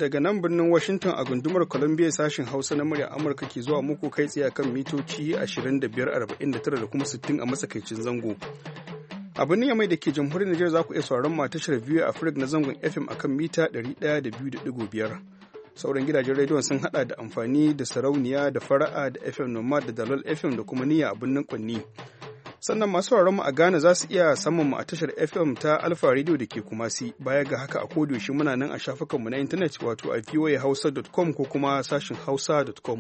daga nan birnin Washington a gundumar Columbia sashen Hausa na murya Amurka ke zuwa muku kai tsaye kan mitoci 2549 da kuma 60 a matsakaicin zango. A birnin Yamai da ke jamhuriyar Nijar za ku iya sauraron mu a tashar VOA Africa na zangon FM akan mita 102.5. Sauran gidajen rediyon sun hada da amfani da sarauniya da fara'a da FM Nomad da Dalol FM da kuma niyya a birnin Kwanni. Sannan masu sauraron mu a Ghana za su iya samun mu a tashar FM ta Alpha Radio da ke Kumasi. Baya ga haka a kodayaushe muna nan a shafukanmu na intanet wato a voahausa.com ko kuma sashin hausa.com.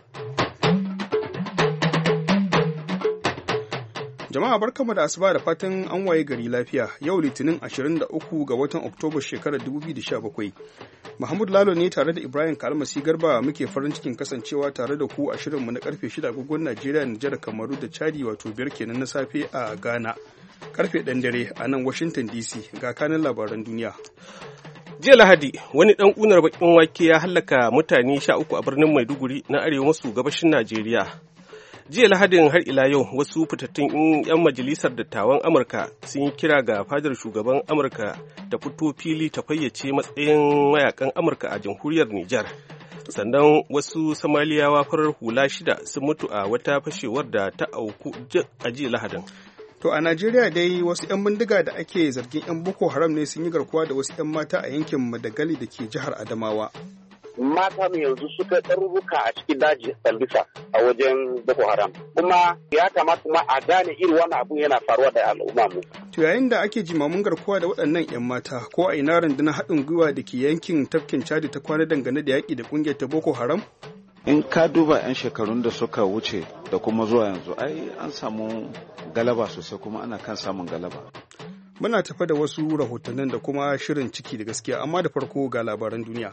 Jama'a barkanmu da asuba da fatan an waye gari lafiya. Yau Litinin 23 ga watan Oktoba shekarar 2017. Mahmud Lalo ne tare da Ibrahim Kalmasi Garba muke farin cikin kasancewa tare da ku a shirinmu na karfe 6 agogon Najeriya, Nijar, Kamaru da Chadi wato 5 kenan na safe a Ghana. Karfe 1 dare a nan Washington DC ga kanin labaran duniya. Jiya Lahadi, wani ɗan ƙunar baƙin wake ya hallaka mutane 13 a birnin Maiduguri na arewa maso gabashin Najeriya. Jiya Lahadin har ila yau wasu fitattun 'yan majalisar dattawan Amurka sun yi kira ga fadar shugaban Amurka ta fito fili ta fayyace matsayin mayakan Amurka a jamhuriyar Nijar. Sannan wasu Somaliyawa farar hula 6 sun mutu a wata fashewar da ta auku a jiya Lahadin. To a Najeriya dai wasu 'yan bindiga da ake zargin 'yan Boko Haram ne sun yi garkuwa da wasu 'yan mata a yankin Madagali da ke jihar Adamawa. Mata mu yanzu suka ɗaruruka a cikin daji Sambisa a wajen Boko Haram. Kuma ya kamata kuma a gane irin wannan abu yana faruwa da al'umma mu. To yayin da ake jimamin garkuwa da waɗannan 'yan mata ko a ina rundunar haɗin gwiwa da ke yankin tafkin Chadi ta kwana dangane da yaƙi da ƙungiyar ta Boko Haram? In ka duba 'yan shekarun da suka wuce da kuma zuwa yanzu ai an samu galaba sosai kuma ana kan samun galaba. Muna tafa da wasu rahotannin da kuma shirin ciki da gaskiya amma da farko ga labaran duniya.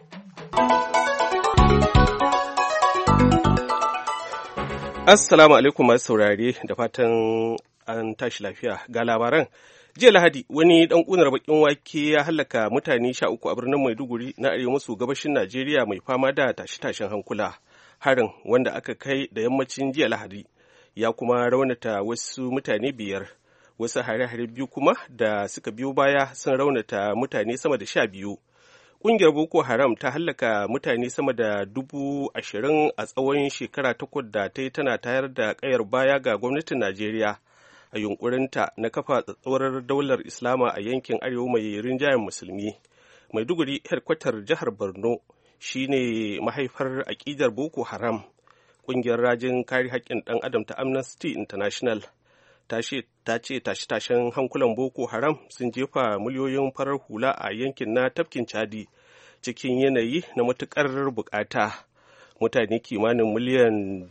Assalamu alaikum masu saurare da fatan an tashi lafiya ga labaran. Jiya Lahadi wani dan kunar bakin wake ya halaka mutane 13 a birnin Maiduguri na arewa maso gabashin Najeriya mai fama da tashe-tashen hankula. Harin wanda aka kai da yammacin jiya Lahadi ya kuma raunata wasu mutane 5. Wasu hare-hare 2 kuma da suka biyo baya sun raunata mutane sama da 12. Ƙungiyar Boko Haram ta hallaka mutane sama da 20,000 a tsawon shekara 8 da ta yi tana tayar da ƙayar baya ga gwamnatin Najeriya a yunƙurinta na kafa tsatsaurar daular Islama a yankin arewa mai rinjayen musulmi. Maiduguri, hedkwatar jihar Borno, shine mahaifar aƙidar Boko Haram. Ƙungiyar rajin kare haƙƙin ɗan adam ta Amnesty International ta ce tashe-tashen hankulan Boko Haram sun jefa miliyoyin farar hula a yankin na tafkin Chadi cikin yanayi na matuƙar bukata. Mutane kimanin miliyan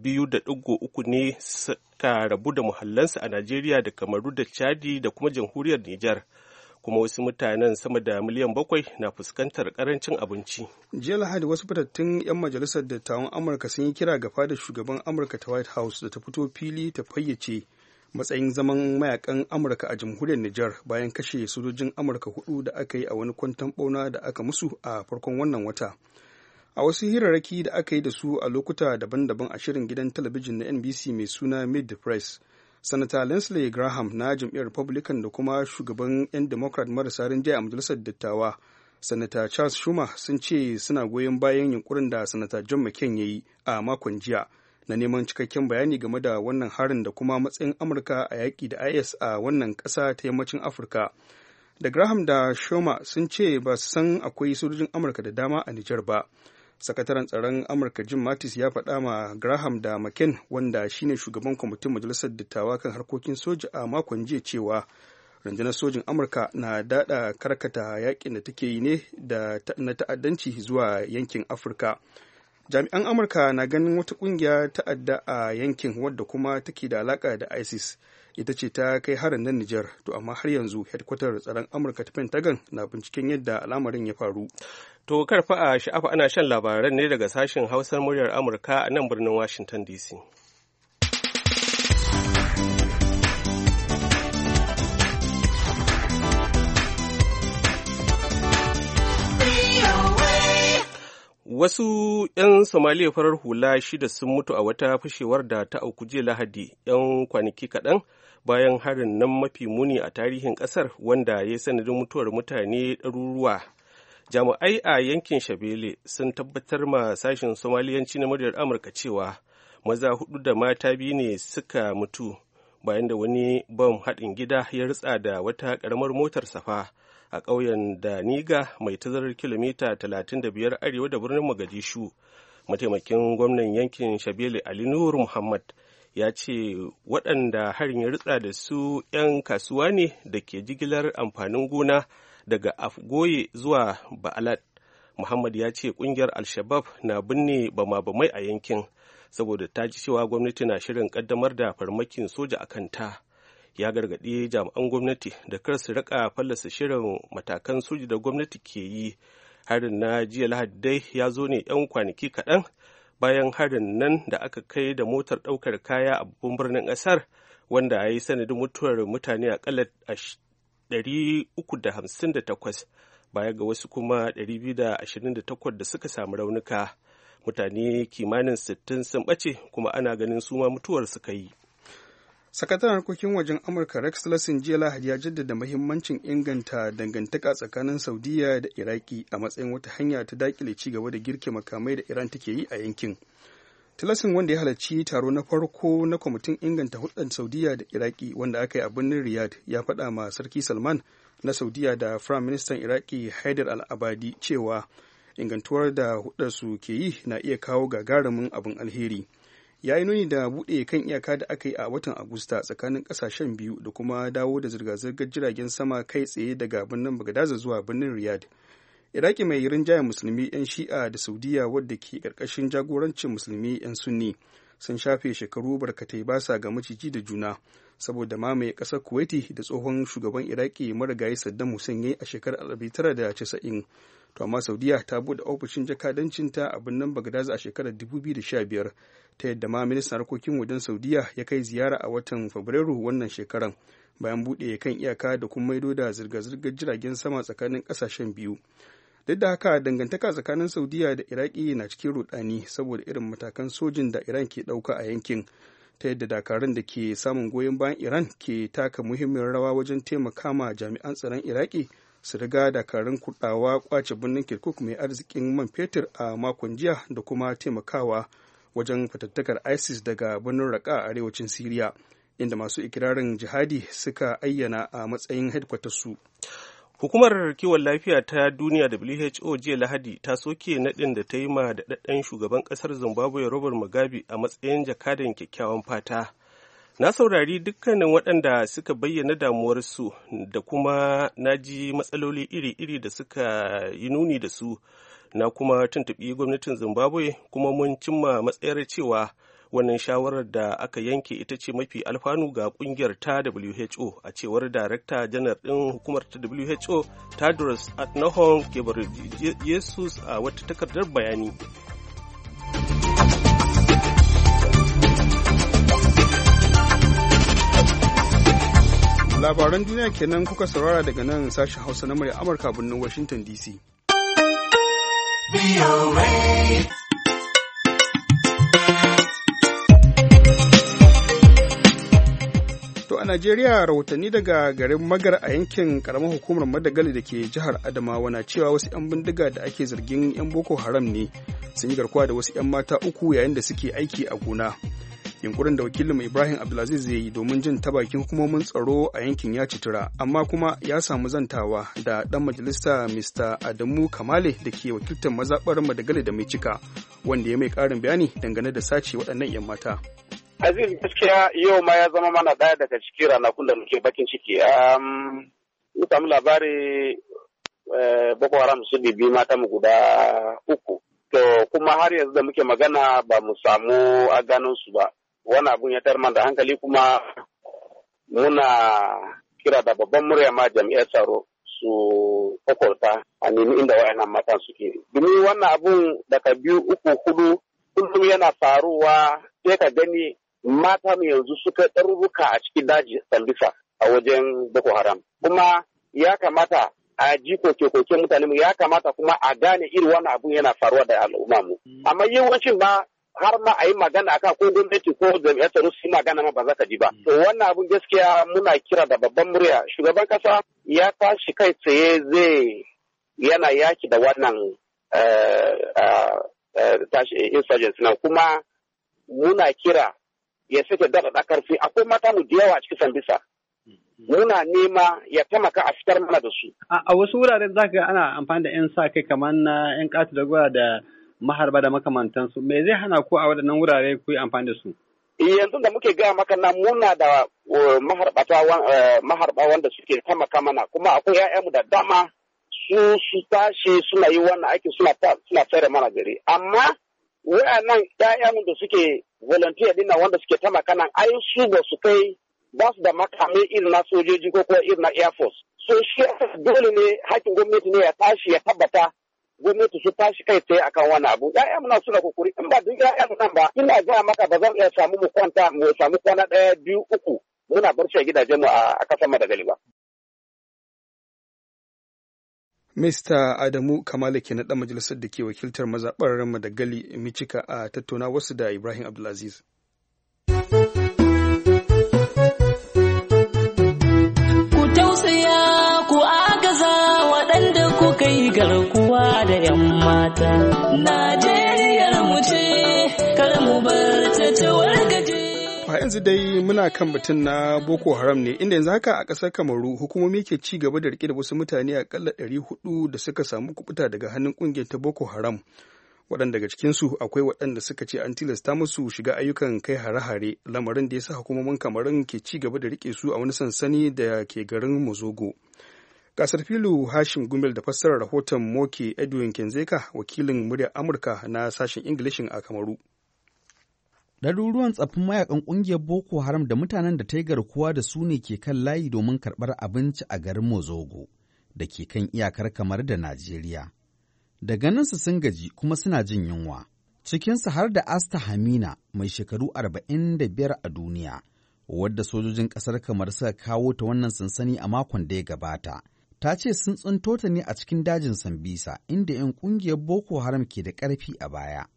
2.3 ne suka rabu da muhallansu a Najeriya da Kamaru da Chadi da kuma jamhuriyar Nijar. Kuma wasu mutanen sama da miliyan 7 na fuskantar karancin abinci. Jiya Lahadi wasu fitattun 'yan majalisar dattawan Amurka sun yi kira ga fadar shugaban Amurka ta White House da ta fito fili ta fayyace matsayin zaman mayakan Amurka a jamhuriyar Nijar bayan kashe sojojin Amurka 4 da aka yi a wani kwanton bauna da aka musu a farkon wannan wata. A wasu hirarraki da aka yi da su a lokuta daban-daban a shirin gidan talabijin na NBC mai suna Meet the Press, Sanata Lindsey Graham na jam'iyyar Republican da kuma shugaban 'yan Democrat marasa rinjaye a majalisar dattawa, Sanata Charles Schumer sun ce suna goyon bayan yunkurin da Sanata John McCain ya yi a makon jiya na neman cikakken bayani game da wannan harin da kuma matsayin Amurka a yaƙi da IS a wannan ƙasa ta yammacin Afirka. Da Graham da Schumer sun ce ba su san akwai sojojin Amurka da dama a Nijar ba. Sakataren tsaron Amurka Jim Mattis ya faɗa ma Graham da McCain, wanda shine shugaban kwamitin majalisar dattawa kan harkokin soja a makon jiya, cewa rundunar sojin Amurka na daɗa karkata yaƙin da take yi ne na ta'addanci zuwa yankin Afirka. Jami'an Amurka na ganin wata ƙungiya ta'adda a yankin wadda kuma take da alaƙa da ISIS ita ce ta kai harin nan Nijar, to amma har yanzu hedkwatar tsaron Amurka ta Pentagon na binciken yadda al'amarin ya faru. To karfa a sha'afa ana shan labaran ne daga sashen Hausar muryar Amurka a nan birnin Washington DC. Wasu 'yan Somaliya farar hula 6 sun mutu a wata fashewar da ta auku jiya Lahadi 'yan kwanaki kaɗan bayan harin nan mafi muni a tarihin ƙasar wanda ya sanadin mutuwar mutane ɗaruruwa. Jami'ai a yankin Shabele sun tabbatar ma sashen Somaliyanci na muryar Amurka cewa maza 4 da mata 2 ne suka mutu bayan da wani bam haɗin gida ya ritsa da wata ƙaramar motar safa a ƙauyen Daniga mai tazarar kilomita 35 arewa da birnin Mogadishu. Mataimakin gwamnan yankin Shabele Ali Nur Muhammad ya ce waɗanda harin ya ritsa da su 'yan kasuwa ne da ke jigilar amfanin gona daga Afgoye zuwa Ba'alat. Muhammad ya ce ƙungiyar Al-Shabab na binne bama-bamai a yankin saboda ta ji cewa gwamnati na shirin ƙaddamar da farmakin soja a kanta. Ya gargaɗi jami'an gwamnati da kar su rika fallasa shirin matakan soja da gwamnati ke yi. Harin na jiya Lahadi dai ya zo ne 'yan kwanaki kaɗan bayan harin nan da aka kai da motar ɗaukar kaya a babban birnin ƙasar, wanda ya yi sanadin mutuwar mutane aƙalla 358 baya ga wasu kuma 228 da suka samu raunuka. Mutane kimanin 60 sun ɓace kuma ana ganin su ma mutuwar suka yi. Sakataren harkokin wajen Amurka Rex Tillerson jiya Lahadi ya jaddada mahimmancin inganta dangantaka tsakanin Saudiya da Iraki a matsayin wata hanya ta dakile ci gaba da girke makamai da Iran take yi a yankin. Tillerson, wanda ya halarci taro na farko na kwamitin inganta hulɗar Saudiya da Iraki wanda aka yi a birnin Riyadh, ya faɗa ma Sarki Salman na Saudiya da Firayim Ministan Iraki Haidar al-Abadi cewa ingantuwar da hulɗarsu ke yi na iya kawo gagarumin abin alheri. Ya yi nuni da buɗe kan iyaka da aka yi a watan Agusta tsakanin ƙasashen biyu da kuma dawo da zirga-zirgar jiragen sama kai tsaye daga birnin Bagadaza zuwa birnin Riyadh. Iraki mai rinjayen musulmi 'yan Shi'a da Saudiya wadda ke ƙarƙashin jagorancin musulmi 'yan Sunni sun shafe shekaru barkatai ba sa ga maciji da juna saboda mamaye ƙasar Kuwaiti da tsohon shugaban Iraki marigayi Saddam Hussein ya yi a shekarar 1990. To amma Saudiya ta buɗe ofishin jakadancinta a birnin Bagadaza a shekarar 2015 ta yadda ma ministan harkokin wajen Saudiya ya kai ziyara a watan Fabrairu wannan shekaran bayan buɗe kan iyaka da kuma maido da zirga-zirgar jiragen sama tsakanin ƙasashen biyu. Duk da haka dangantaka tsakanin Saudiya da Iraki na cikin rudani saboda irin matakan sojin da Iran ke ɗauka a yankin, ta yadda dakarun da ke samun goyon bayan Iran ke taka muhimmiyar rawa wajen taimaka ma jami'an tsaron Iraki su riga dakarun kurdawa kwace birnin Kirkuk mai arzikin man fetur a makon jiya da kuma taimakawa wajen fatattakar ISIS daga birnin Raqqa a arewacin Siriya, inda masu ikirarin jihadi suka ayyana a matsayin headquarters-su. Hukumar kiwon lafiya ta duniya WHO jiya Lahadi ta soke naɗin da ta yi ma daɗaɗɗen shugaban ƙasar Zimbabwe Robert Mugabe a matsayin jakadan kyakkyawan fata. Na saurari dukkanin waɗanda suka bayyana damuwarsu da kuma na ji matsaloli iri-iri da suka yi nuni da su, na kuma tuntuɓi gwamnatin Zimbabwe kuma mun cimma matsayar cewa wannan shawarar da aka yanke ita ce mafi alfanu ga ƙungiyar ta WHO, a cewar Darakta Janar ɗin hukumar ta WHO Tedros Adhanom Ghebreyesus a wata takardar bayani. Labaran duniya kenan kuka saurara daga nan sashen Hausa na murya Amurka birnin Washington DC. To a Najeriya, rahotanni daga garin Magar a yankin karamar hukumar Madagali da ke jihar Adamawa na cewa wasu 'yan bindiga da ake zargin 'yan Boko Haram ne sun yi garkuwa da wasu 'yan mata 3 yayin da suke aiki a gona. Yunkurin da wakilin Ibrahim Abdulaziz zai yi domin jin ta bakin hukumomin tsaro a yankin ya citura, amma kuma ya samu zantawa da ɗan majalisa Mr. Adamu Kamale da ke wakiltar mazaɓar Madagali da mai cika, wanda ya mai ƙarin bayani dangane da sace waɗannan 'yan mata. Aziz, gaskiya yau ma ya zama mana ɗaya daga cikin ranakun da muke bakin ciki. Mun samu labari Boko Haram su bibi mata mu guda 3. To kuma har yanzu da muke magana ba mu samu a ganin su ba. Wani abun ya tarman da hankali, kuma muna kira da babban murya ma jami'ar tsaro su kokorta a nemi inda wayannan matan suke. Domin wannan abun daga 2, 3, 4 kullum yana faruwa, sai ka gani mata mu yanzu suka ɗaruruka a cikin daji Sambisa a wajen Boko Haram. Kuma ya kamata a ji koke-koke mutane mu, ya kamata kuma a gane irin wannan abun yana faruwa da al'umma mu. Amma yawancin ma har ma a yi magana akan ko gwamnati ko jami'ar tsaro su yi magana ma ba za ka ji ba. To wannan abun gaskiya muna kira da babban murya. Shugaban kasa ya tashi kai tsaye zai yana yaki da wannan insurgency nan, kuma muna kira ya sake daɗaɗa karfi. Akwai mata mu da yawa a cikin Sambisa. Muna nema ya taimaka a fitar mana da su. A wasu wuraren za ka ana amfani da 'yan sa kai kamar na 'yan ƙatu da gura da maharba da makamantansu. Me zai hana ku a waɗannan wurare ku yi amfani da su? Yanzu da muke gaya maka nan muna da maharba wanda suke taimaka mana, kuma akwai 'ya'yanmu da dama su tashi suna yi wannan aiki suna tsare mana gari. Amma wayannan 'ya'yanmu da suke volunteer dinnan wanda suke taimaka nan, ai su ba su kai ba su da makamai irin na sojoji ko kuma irin na Air Force. So shi dole ne hakkin gwamnati ne ya tashi ya tabbata gwamnati su tashi kai tsaye akan wani abu. Ya'ya muna suna kokuri, in ba duk ya'ya nan ba, ina gaya maka ba zan iya samu mu samu kwana 1, 2, 3 muna barci a gidajen mu a kasar Madagali ba. Mr. Adamu Kamala ke na ɗan majalisar da ke wakiltar mazaɓar Madagali Michika a tattauna wasu da Ibrahim Abdulaziz. Kai garkuwa da 'yan mata, Najeriyar mu ce, kar mu bar ta wargaje. A yanzu dai muna kan batun na Boko Haram ne, inda yanzu haka a ƙasar Kamaru hukumomi ke ci gaba da rike da wasu mutane akalla 400 da suka samu kubuta daga hannun ƙungiyar ta Boko Haram. Waɗanda daga cikinsu akwai waɗanda suka ce an tilasta musu shiga ayyukan kai hare-hare, lamarin da ya sa hukumomin Kamarun ke ci gaba da rike su a wani sansani da ke garin Mozogo. Gasar filu Hashim Gumel da fassarar rahoton Moke Edwin Kenzeka, wakilin muryar Amurka na sashen Ingilishin a Kamaru. Ɗaruruwan tsaffin mayakan ƙungiyar Boko Haram da mutanen da ta yi garkuwa da su ne ke kan layi domin karɓar abinci a garin Mozogo da ke kan iyakar Kamar da Najeriya. Da ganinsu sun gaji kuma suna jin yunwa. Cikinsu har da Asta Hamina mai shekaru 45 a duniya, wadda sojojin ƙasar Kamar suka kawo ta wannan sansani a makon da ya gabata. Ta ce sun tsinto ta ne a cikin dajin Sambisa, inda 'yan ƙungiyar Boko Haram ke da ƙarfi a baya.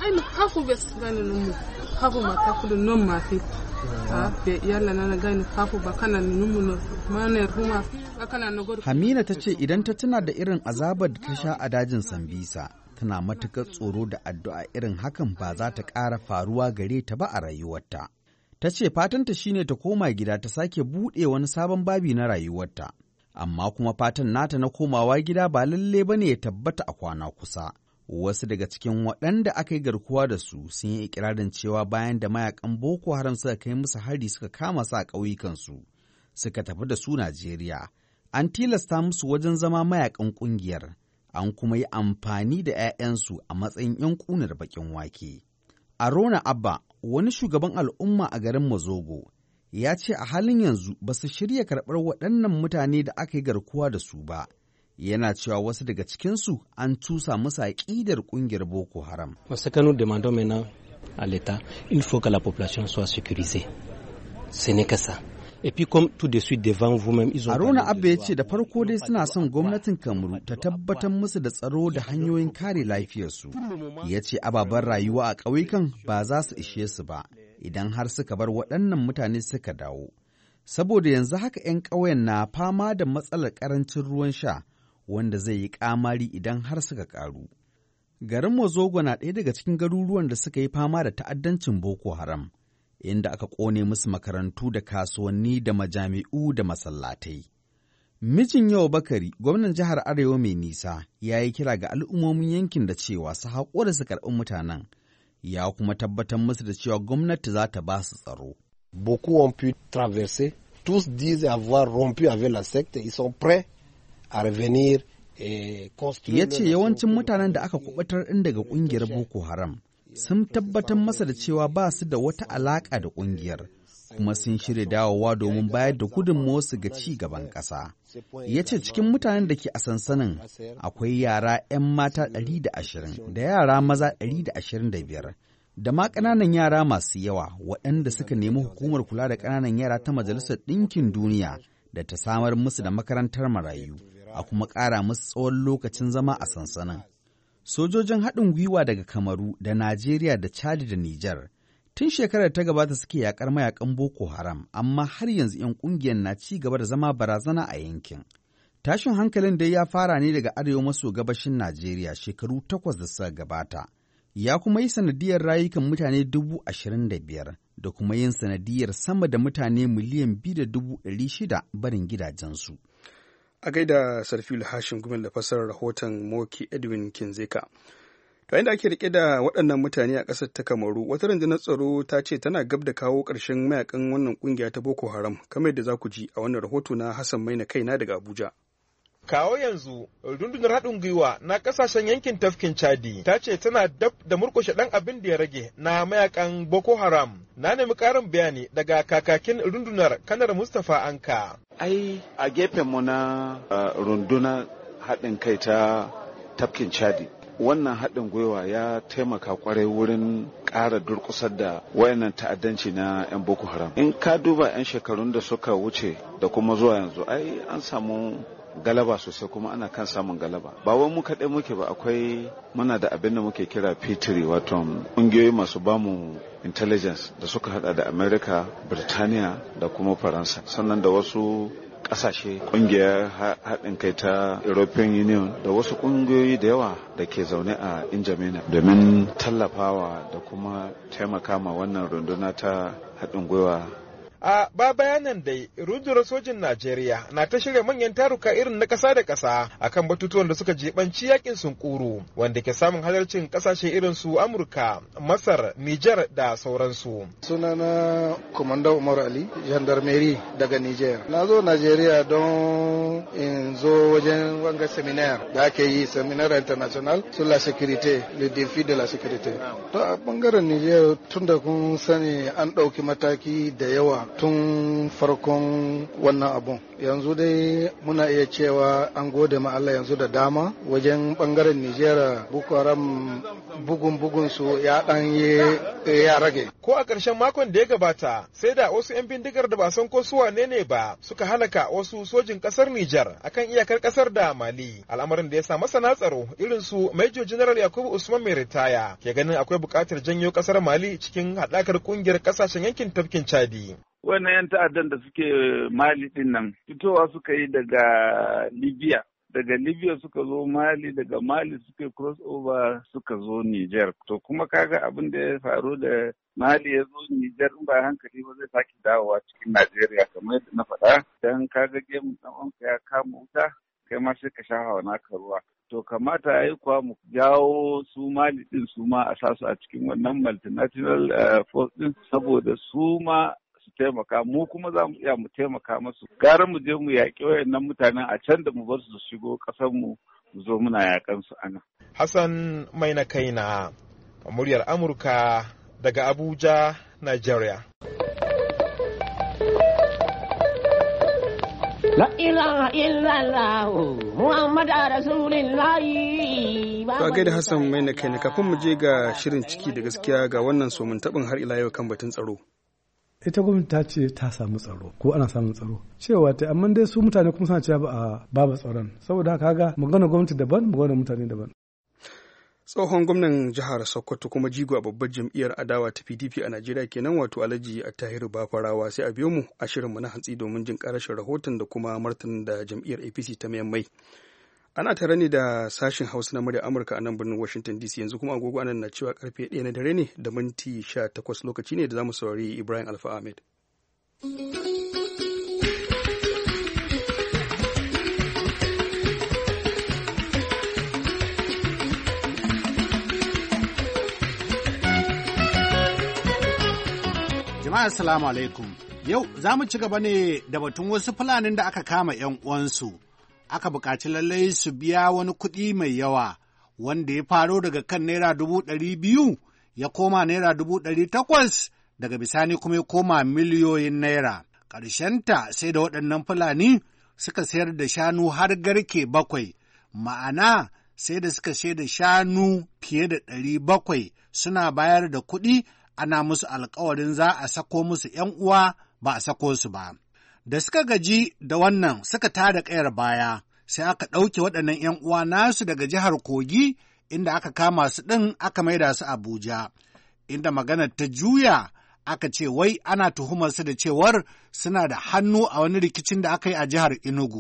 Hamina ta ce idan ta tuna da irin azabar da ta sha a dajin Sambisa, tana matuƙar tsoro da addu'a irin hakan ba za ta ƙara faruwa gare ta ba a rayuwarta. Ta ce fatanta shine ta koma gida ta sake buɗe wani sabon babi na rayuwarta. Amma kuma fatan nata na komawa gida ba lalle ba ne ya tabbata a kwana kusa. Wasu daga cikin waɗanda aka yi garkuwa da su sun yi ikirarin cewa bayan da mayakan Boko Haram suka kai musu hari suka kama su a ƙauyukansu, suka tafi da su Najeriya. An tilasta musu wajen zama mayakan ƙungiyar, an kuma yi amfani da 'ya'yansu a matsayin 'yan ƙunar baƙin wake. Arona Abba, wani shugaban al'umma a garin Mozogo, ya ce a halin yanzu ba su shirya karɓar waɗannan mutane da aka yi garkuwa da su ba. Yana cewa wasu daga cikinsu an cusa musu aƙidar ƙungiyar Boko Haram. Arona Abba ya ce da farko dai suna son gwamnatin Kamaru ta tabbatar musu da tsaro da hanyoyin kare lafiyarsu. Ya ce ababen rayuwa a ƙauyukan ba za su ishe su ba idan har suka bar waɗannan mutane suka dawo. Saboda yanzu haka 'yan ƙauyen na fama da matsalar ƙarancin ruwan sha wanda zai yi ƙamari idan har suka ƙaru. Garin Mozogo na ɗaya daga cikin garuruwan da suka yi fama da ta'addancin Boko Haram, inda aka ƙone musu makarantu da kasuwanni da majami'u da masallatai. Mijin Yau Bakari, gwamnan jihar Arewa mai nisa, ya yi kira ga al'ummomin yankin da cewa su haƙura su karɓi mutanen, ya kuma tabbatar musu da cewa gwamnati za ta ba su tsaro. Beaucoup ont pu traverser, tous disent avoir rompu avec la secte, ils sont prêts à revenir et construire. Ya ce yawancin mutanen da aka kubutar ɗin daga ƙungiyar Boko Haram sun tabbatar masa da cewa ba su da wata alaƙa da ƙungiyar, kuma sun shirya dawowa domin bayar da gudunmawarsu ga ci gaban ƙasa. Ya ce cikin mutanen da ke a sansanin akwai yara 'yan mata 120 da yara maza 125 da ma ƙananan yara masu yawa waɗanda suka nemi hukumar kula da ƙananan yara ta Majalisar Ɗinkin Duniya da ta samar musu da makarantar marayu, a kuma ƙara musu tsawon lokacin zama a sansanin. Sojojin haɗin gwiwa daga Kamaru da Najeriya da Chad da Nijar tun shekarar ta gabata suke yakar mayakan Boko Haram, amma har yanzu 'yan ƙungiyar na ci gaba da zama barazana a yankin. Tashin hankalin dai ya fara ne daga arewa maso gabashin Najeriya shekaru 8 da suka gabata, ya kuma yi sanadiyar rayukan mutane 25,000 da kuma yin sanadiyar sama da mutane miliyan 2.600 barin gidajensu. A gaida Sarfilu Hashim Gumel da fasarar rahoton Moki Edwin Kinzeka. To inda ake rike da waɗannan mutane a ƙasar ta Kamaru, wata rundunar tsaro ta ce tana gab da kawo ƙarshen mayakan wannan ƙungiya ta Boko Haram, kamar yadda za ku ji a wannan rahoto na Hassan Maina kaina daga Abuja. Kawo yanzu, rundunar haɗin gwiwa na ƙasashen yankin tafkin Chadi ta ce tana dab da murƙushe ɗan abin da ya rage na mayakan Boko Haram. Na nemi ƙarin bayani daga kakakin rundunar Kanar Mustapha Anka. Ai, a gefenmu na rundunar haɗin kai ta tafkin Chadi, wannan haɗin gwiwa ya taimaka kwarai wurin ƙara durƙusar da wayannan ta'addanci na 'yan Boko Haram. In ka duba 'yan shekarun da suka wuce da kuma zuwa yanzu, ai an samu galaba sosai kuma ana kan samun galaba. Ba wai mu kaɗai muke ba, akwai muna da abin da muke kira P3 wato ƙungiyoyi masu bamu intelligence da suka hada da America, Birtaniya da kuma Faransa. Sannan da wasu ƙasashe ƙungiyar haɗin kai ta European Union da wasu ƙungiyoyi da yawa da ke zaune a Injamena domin tallafawa da kuma taimaka ma wannan runduna ta haɗin gwiwa. A bayanan dai, rundunar sojin Najeriya na ta shirya manyan taruka irin na ƙasa da ƙasa akan batutuwan da suka jibanci yakin sunkuru, wanda ke samun halarcin ƙasashe irin su Amurka, Masar, Nijar da sauransu. Sunana Komanda Umar Ali, Gendarmerie daga Nijar. Na zo Najeriya don in zo wajen wanga seminar da ake yi, seminar international sur la sécurité, le défi de la sécurité. To a bangaren Nijar tun da kun sani an ɗauki mataki da yawa tun farkon wannan abun. Yanzu dai muna iya cewa an gode ma Allah yanzu da dama wajen bangaren Nijar Boko Haram bugun su ya dan ya rage. Ko a ƙarshen makon da ya gabata sai da wasu 'yan bindigar da ba san ko su wane ne ba suka halaka wasu sojin ƙasar Nijar akan iyakar ƙasar da Mali. Al'amarin da ya sa masana tsaro irin su Major General Yakubu Usman mai ritaya ke ganin akwai buƙatar janyo ƙasar Mali cikin haɗakar ƙungiyar ƙasashen yankin tafkin Chadi. Wannan 'yan ta'addan da suke Mali din nan fitowa suka yi daga Libya. Daga Libya suka zo Mali, daga Mali suka cross over suka zo Niger. To kuma kaga abin da ya faru da Mali ya zo Niger in ba hankali ba zai sake dawowa cikin Najeriya kamar yadda na faɗa. Dan kaga gemun ɗan uwanka ya kama wuta, kai ma sai ka shafa naka ruwa. To kamata ya yi kuwa mu jawo su Mali din su ma a sasu a cikin wannan multinational force din saboda su ma taimaka, mu kuma za mu iya mu taimaka masu. Gara mu je mu yaƙi wayannan mutanen a can da mu bar su shigo ƙasar mu zo muna yaƙan su ana. Hassan Maina kaina, muryar Amurka daga Abuja, Nigeria. La ilaha illallah Muhammadu Rasulullah. To a gaida Hassan Maina kaina, kafin mu je ga shirin ciki da gaskiya ga wannan somin taɓin har ila yau kan batun tsaro. Ita gwamnati ta ce ta samu tsaro ko ana samun tsaro cewa ta, amma dai su mutane kuma suna cewa babu tsaron, saboda haka ga magana gwamnati daban magana mutane daban. Tsohon gwamnan jihar Sokoto kuma jigo a babbar jam'iyyar adawa ta PDP a Najeriya kenan, wato Alhaji Attahiru Bafarawa, sai a biyo mu a shirinmu na hantsi domin jin karashin rahoton da kuma martanin da jam'iyyar APC ta mai. Ana tare ne da sashin Hausa na murya Amurka a nan birnin Washington DC, yanzu kuma agogo anan na cewa karfe 1 na dare ne da minti 18, lokaci ne da za mu saurari Ibrahim Alfa Ahmed. Jama'a assalamu alaikum. Yau za mu ci gaba ne da batun wasu Fulanin da aka kama 'yan uwansu. Aka buƙaci lallai su biya wani kuɗi mai yawa wanda ya faro daga kan Naira 200,000 ya koma Naira 800,000 daga bisani kuma ya koma miliyoyin Naira. Ƙarshenta sai da waɗannan Fulani suka sayar da shanu har garke 7, ma'ana sai da suka sayar da shanu fiye da 700 suna bayar da kuɗi ana musu alkawarin za a sako musu 'yan uwa ba a sako su ba. Da suka gaji da wannan suka tada ƙayar baya, sai aka ɗauke waɗannan 'yan uwa nasu daga jihar Kogi, inda aka kama su ɗin aka maida su Abuja, inda maganar ta juya aka ce wai ana tuhumar su da cewar suna da hannu a wani rikicin da aka yi a jihar Enugu.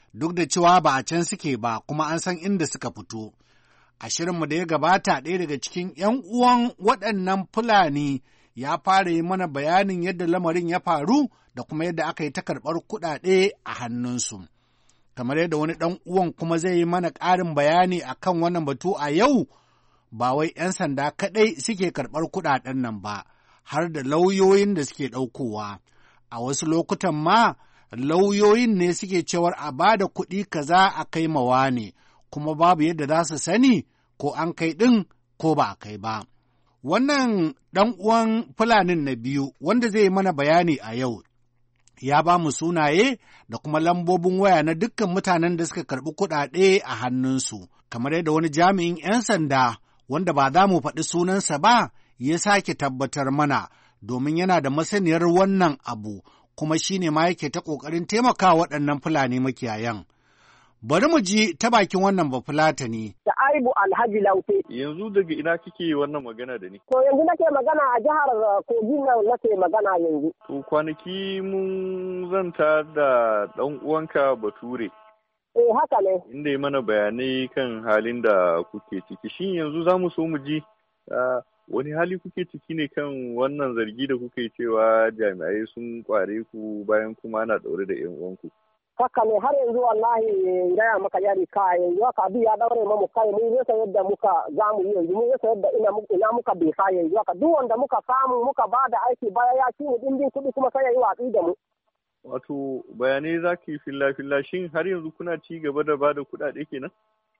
duk da cewa ba a can suke ba kuma an san inda suka fito. A shirinmu da ya gabata ɗaya daga cikin 'yan uwan waɗannan Fulani ya fara yi mana bayanin yadda lamarin ya faru da kuma yadda aka yi ta karɓar kuɗaɗe a hannunsu. Kamar yadda wani ɗan uwan kuma zai yi mana ƙarin bayani a kan wannan batu a yau, ba wai 'yan sanda kaɗai suke karɓar kuɗaɗen nan ba, har da lauyoyin da suke ɗaukowa. A wasu lokutan ma, lauyoyin ne suke cewar a ba da kuɗi kaza a kai mawa ne, kuma babu yadda za su sani ko an kai ɗin ko ba a kai ba. Wannan ɗan uwan Fulanin na biyu wanda zai yi mana bayani a yau, ya ba mu sunaye da kuma lambobin waya na dukkan mutanen da suka karɓi kuɗaɗe a hannunsu, kamar yadda wani jami'in 'yan sanda wanda ba za mu faɗi sunansa ba ya sake tabbatar mana, domin yana da masaniyar wannan abu kuma shi ne ma yake ta ƙoƙarin taimaka waɗannan Fulani makiyayan. Bari mu ji ta bakin wannan Bafulatani. Da Aibu Alhaji Laute. Yanzu daga ina kike wannan magana da ni? To yanzu nake magana a jihar Kogi nan nake magana yanzu. To kwanaki mun zanta da ɗan uwanka Bature. Haka ne. Inda ya mana bayanai kan halin da kuke ciki. Shin yanzu za mu so mu ji wani hali kuke ciki ne kan wannan zargi da kuke cewa jami'ai sun kware ku bayan kuma ana ɗaure da 'yan uwanku? Haka ne, har yanzu wallahi gaya maka yari ka yanzu haka abi ya daure mu kai mun rasa yadda muka zamu yi yanzu mun rasa yadda ina muka befa yanzu haka duk wanda muka samu muka ba da aiki baya ya ci mu dimbin kuɗi kuma sai ya yi watsi da mu. Wato bayanai za ki filla shin har yanzu kuna ci gaba da ba da kuɗaɗe kenan?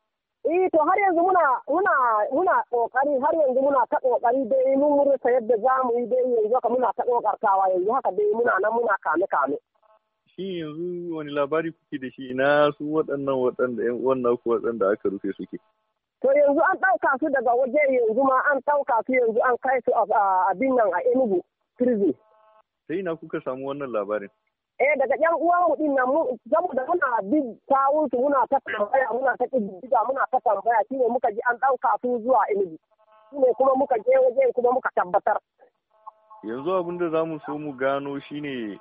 To har yanzu muna kokari, har yanzu muna ta kokari dai mun rasa yadda zamu yi dai yanzu haka muna ta kokartawa yanzu haka dai muna nan muna kame. Shi yanzu wani labari kuke da shi ina su waɗanda ƴan uwan naku waɗanda aka rufe suke? To yanzu an ɗauka su daga waje yanzu ma an ɗauka su yanzu an kai su abin nan a Enugu prison. Sai ina kuka samu wannan labarin? Daga ƴan uwan mu din nan saboda muna bin kawun su muna ta tambaya muna ta kiddiga muna ta tambaya shine muka ji an ɗauka su zuwa Enugu. Shine kuma muka je waje kuma muka tabbatar. Yanzu abin da za mu so mu gano shine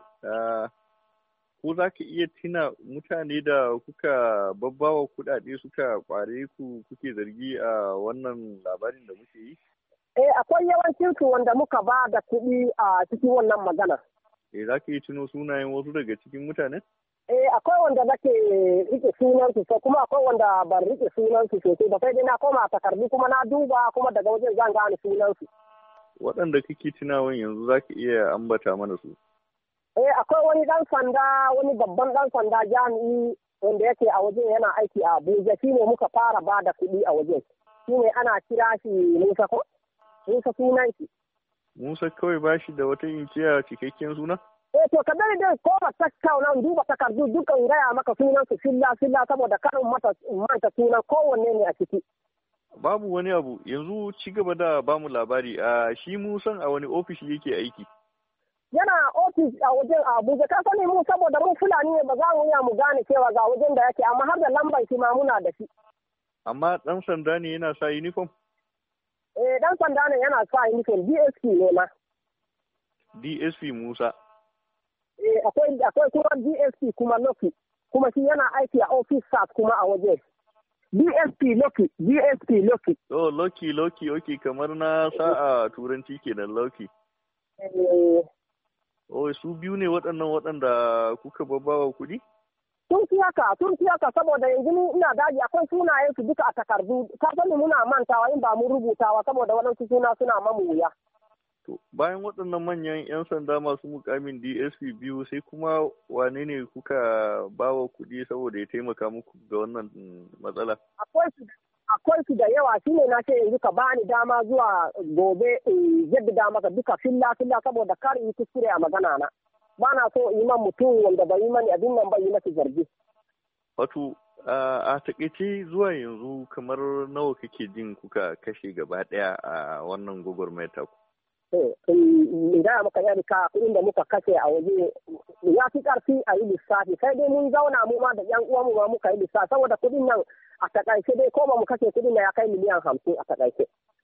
ko za ka iya tuna mutane da kuka babbawa kuɗaɗe suka kware ku kuke zargi a wannan labarin da muke yi? Akwai yawancin su wanda muka ba da kuɗi a cikin wannan magana. Za ka iya tuno sunayen wasu daga cikin mutanen? Akwai wanda nake rike sunansu sai kuma akwai wanda ban rike sunansu sosai ba sai dai na koma takardu kuma na duba kuma daga wajen zan gane sunansu. Waɗanda kake tunawan yanzu za ka iya ambata mana su? Akwai wani ɗan sanda, wani babban ɗan sanda jami'i wanda yake a waje yana aiki a Abuja, shi ne muka fara ba da kuɗi a waje. Shi ne ana kira shi Musa ko? Musa sunan shi. Musa kawai ba shi da wata inkiya cikakken suna? To ka dai ko ba tattauna duba takardu dukan gaya maka sunan su filla saboda karin manta sunan kowanne ne a ciki. Babu wani abu, yanzu ci gaba da bamu labari, shi Musan a wani ofishi yake aiki? Yana ofis a wajen Abuja, ka sani mu saboda mun Fulani ne ba za mu iya mu gane cewa ga wajen da yake, amma har da lambar shi ma muna da shi. Amma ɗan sanda ne yana sa uniform? Ɗan sanda ne yana sa uniform, DSP ne ma. DSP Musa? Akwai kuma DSP kuma Loki, kuma shi yana aiki a office staff kuma a waje. DSP Loki. Oh, Loki, okay, kamar na sa a turanci kenan Loki. Oh, su biyu ne waɗanda kuka babbawa kuɗi? Sun fi haka saboda yanzu ina daji akwai sunayen su duka a takardu, ka sani muna mantawa in ba mu rubutawa saboda waɗansu suna mamu wuya. To, bayan waɗannan manyan 'yan sanda masu mukamin DSP biyu sai kuma wane ne kuka bawa kuɗi saboda ya taimaka muku ga wannan matsala? Akwai su da yawa, shine na ce yanzu ka bani dama zuwa gobe jaddada maka duka filla saboda kar yi kuskure a magana na. Ba na so yi man mutum wanda bai yi mani abin nan bai yi masa zargi. Wato a takaice zuwa yanzu kamar nawa kake jin kuka kashe gaba ɗaya a wannan gwagwarmayar taku? Da muka yi ka kuɗin da muka kashe a waje ya fi ƙarfi a yi lissafi, sai dai mun zauna mu ma da ƴan uwanmu ma muka yi lissafi saboda kuɗin nan a takaice dai ko ba mu kashe kuɗin na ya kai miliyan 50 a takaice.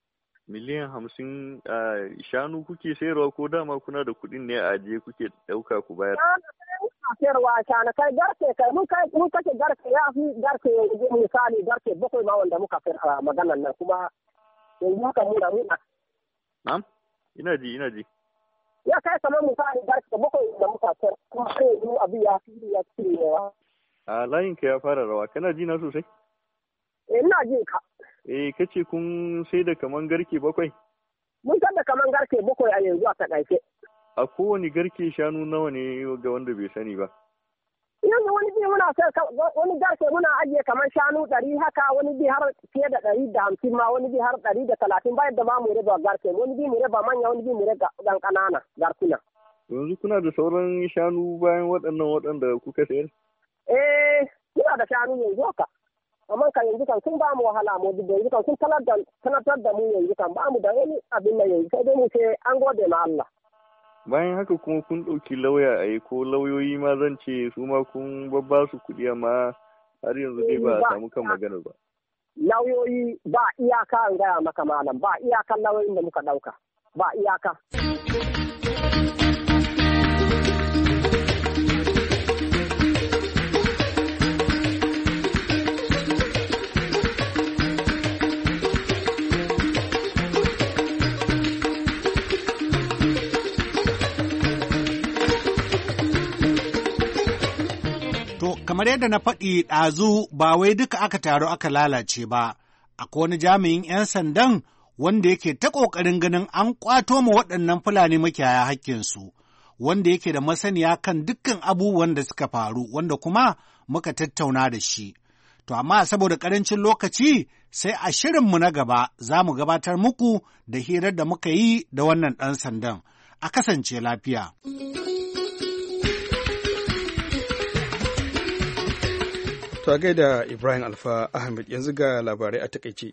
miliyan 50 shanu kuke sayarwa ko dama kuna da kuɗin ne a ajiye kuke ɗauka ku bayar? sayarwa shana kai garke kai mun kashe garke ya fi garke yanzu misali garke 7 ma wanda muka sayar a maganar nan kuma yanzu haka muna. Na'am, ina ji. Ya kai kamar misali garke 7 da muka sayar kuma sai yanzu abin ya fi yawa. A layin ka ya fara rawa, kana ji na sosai? Ina ji ka. Kace kun sai da kaman garke 7? Mun san da kaman garke 7 a yanzu a takaice. A kowane garke shanu nawa ne ga wanda bai sani ba? Yanzu wani bi muna sai wani garke muna ajiye kamar shanu 100 haka, wani bi har fiye da 150 ma, wani bi har 130 bayan da ma mu raba garke, wani bi mu raba manya, wani bi mu raba dan kanana garkuna. Yanzu kuna da sauran shanu bayan waɗanda kuka sayar? Muna da shanu yanzu haka. Amma kan yanzu kan sun ba mu wahala mu da yanzu kan sun tanatar da mu yanzu kan ba mu da wani abin da yanzu sai dai mu ce an gode ma Allah. Bayan haka kuma kun ɗauki lauya a yi ko lauyoyi ma zan ce su ma kun babba su kuɗi amma har yanzu dai ba a samu kan magana ba. Lauyoyi ba iyaka an gaya maka malam, ba iyakan lauyoyin da muka ɗauka, ba iyaka. Kamar yadda na faɗi ɗazu ba wai duka aka taru aka lalace ba, akwai wani jami'in 'yan sandan wanda yake ta ƙoƙarin ganin an ƙwato ma waɗannan Fulani makiyaya hakkinsu, wanda yake da masaniya kan dukkan abubuwan da suka faru, wanda kuma muka tattauna da shi. To amma saboda ƙarancin lokaci sai a shirinmu na gaba za mu gabatar muku da hirar da muka yi da wannan ɗan sandan. A kasance lafiya. To a gaida Ibrahim Alfa Ahmed, yanzu ga labarai a takaice.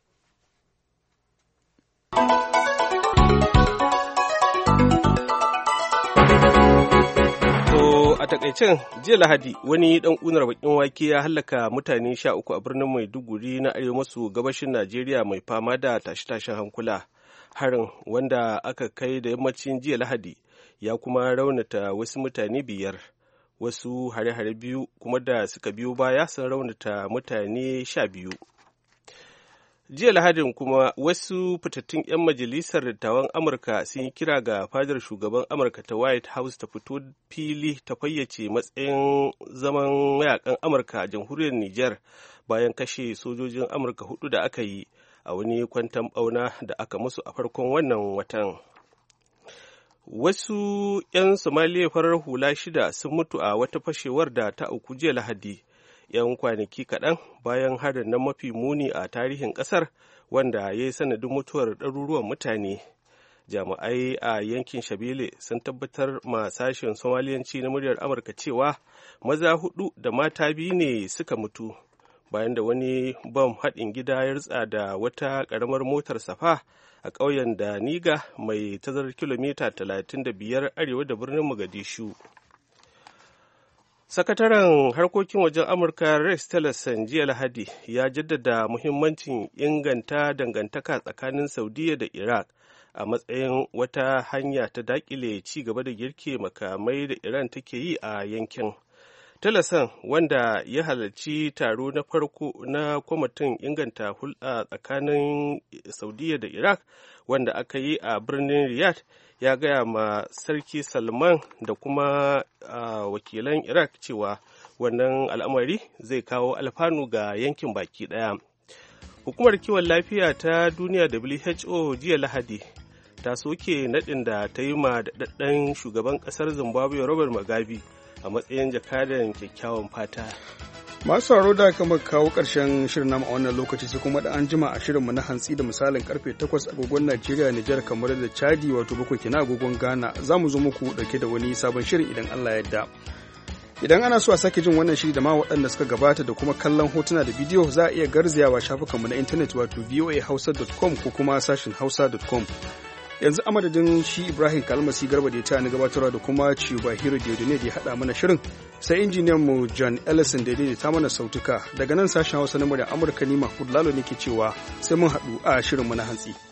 A takaicen jiya Lahadi wani dan kunar bakin wake ya hallaka mutane 13 a birnin Maiduguri na arewa maso gabashin Najeriya mai fama da tashe-tashen hankula. Harin wanda aka kai da yammacin jiya Lahadi ya kuma raunata wasu mutane 5. Wasu hare-hare 2 kuma da suka biyo baya sun raunata mutane 12. Jiya Lahadin kuma wasu fitattun 'yan majalisar dattawan Amurka sun yi kira ga fadar shugaban Amurka ta White House ta fito fili ta fayyace matsayin zaman mayakan Amurka a jamhuriyar Nijar bayan kashe sojojin Amurka 4 da aka yi a wani kwanton ɓauna da aka musu a farkon wannan watan. Wasu 'yan Somaliya farar hula 6 sun mutu a wata fashewar da ta auku jiya Lahadi. 'Yan kwanaki kaɗan bayan harin na mafi muni a tarihin ƙasar wanda ya yi sanadin mutuwar ɗaruruwan mutane. Jami'ai a yankin Shabele sun tabbatar ma sashen Somaliyanci na muryar Amurka cewa maza 4 da mata 2 ne suka mutu bayan da wani bam haɗin gida ya rutsa da wata ƙaramar motar safa a ƙauyen da Niga mai tazarar kilomita 35 arewa da birnin Mogadishu. Sakataren harkokin wajen Amurka Rex Tillerson jiya Lahadi ya jaddada muhimmancin inganta dangantaka tsakanin Saudiya da Iraq a matsayin wata hanya ta dakile ci gaba da girke makamai da Iran take yi a yankin. Tillerson, wanda ya halarci taro na farko na kwamitin inganta hulɗa tsakanin Saudiya da Iraq wanda aka yi a birnin Riyadh, ya gaya ma Sarki Salman da kuma wakilan Iraq cewa wannan al'amari zai kawo alfanu ga yankin baki ɗaya. Hukumar kiwon lafiya ta duniya WHO jiya Lahadi ta soke naɗin da ta yi ma daɗaɗɗen shugaban ƙasar Zimbabwe Robert Mugabe a matsayin jakadan kyakkyawan fata. Masu sauraro da kama kawo ƙarshen shirin namu a wannan lokaci sai kuma da an jima a shirinmu na hantsi da misalin karfe 8 agogon Najeriya, Nijar, kamar da Chadi wato 7 kenan agogon Ghana. Za mu zo muku dauke da wani sabon shirin idan Allah ya yarda. Idan ana so a sake jin wannan shiri da ma waɗanda suka gabata da kuma kallon hotuna da bidiyo za a iya garzayawa shafukanmu na intanet wato voahausa.com ko kuma sashin hausa.com. Yanzu a madadin shi Ibrahim Kalmasi Garba da ya ta ni gabatarwa da kuma Ciuba Hiro Diodone da ya haɗa mana shirin, sai injiniyan mu John Ellison da ya ta mana sautuka daga nan sashen Hausa na murya Amurka, ni Mahmud Lalo ne ke cewa sai mun haɗu a shirinmu na hantsi.